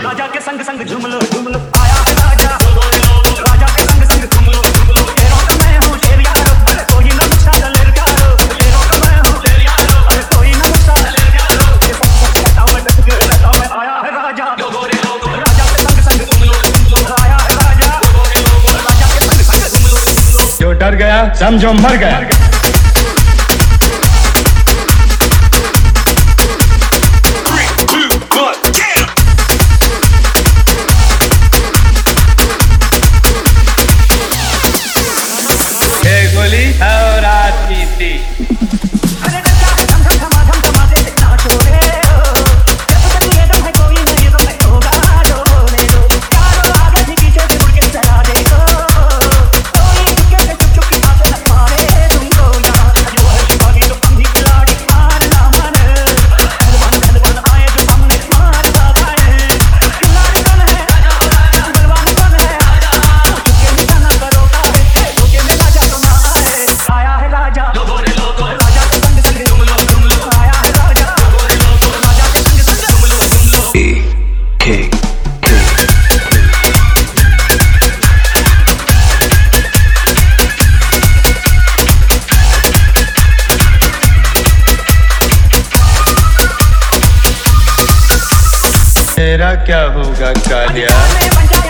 राजा के संग संग झूम लो आया है राजा राजा के संग संग झूम लो शेरों का मैं हूँ शेर यारो अरे कोई ना मुझसा दलेर यारो शेरों का मैं हूँ शेर यारो अरे कोई ना मुझसा दलेर यारो ये सब कहता मैं आया है राजा राजा के संग संग झूम लो आया है राजा राजा के संग संग झूम लो जो डर गया समझो मर गया। गोली और रात की थी अरे नचा धम धम धमाधम धमाके नाचो रे जब तक ये दम है कोई नहीं तो मैं होगा डोले दो चारों आगे भी पीछे भी मुड़ के चला देखो कोई चुपके से चुप चुप की हाथ न मारे तुमको यहाँ जो है शिवानी तो हम भी खिलाड़ी मान ना मन पहलवान आए जो हमने मार खाए खिलाड़ी कौन है बलवान कौन है चुपके में जाना करो काहे धोखे में राजा तो ना आया है राजा राजा के संग संग झूम लो आया है राजा राजा के संग संग झूम लो तेरा क्या होगा कालिया।